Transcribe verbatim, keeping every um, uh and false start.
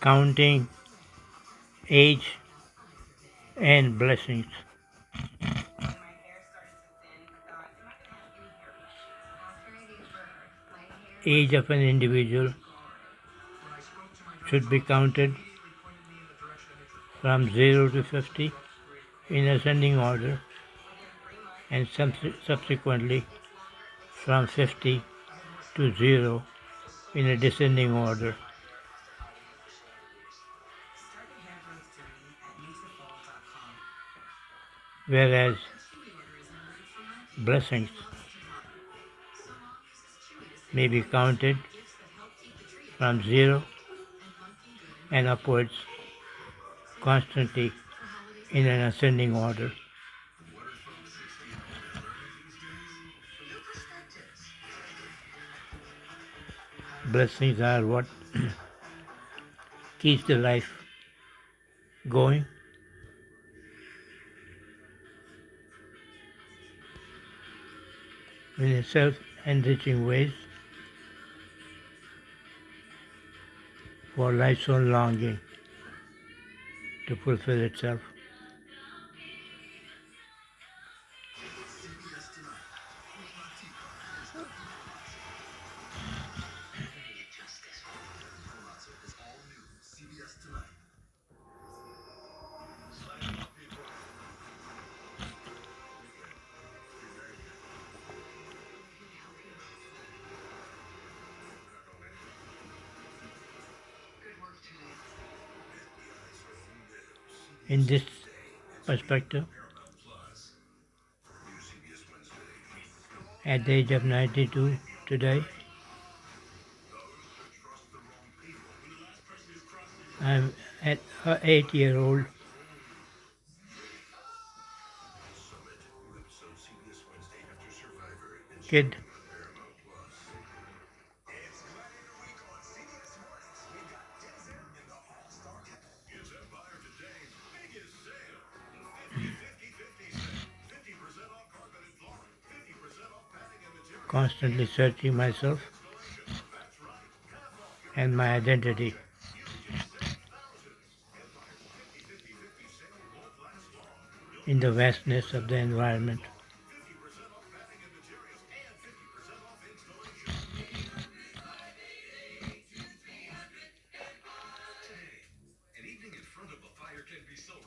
counting age and blessings. Age of an individual should be counted from zero to fifty in ascending order, and subsequently from fifty to zero in a descending order. Whereas blessings may be counted from zero and upwards constantly in an ascending order. Blessings are what keeps the life going. In self-enriching ways for life's own longing to fulfill itself. In this perspective, at the age of ninety-two today, I'm at an eight-year-old kid. Constantly searching myself and my identity. In the vastness of the environment.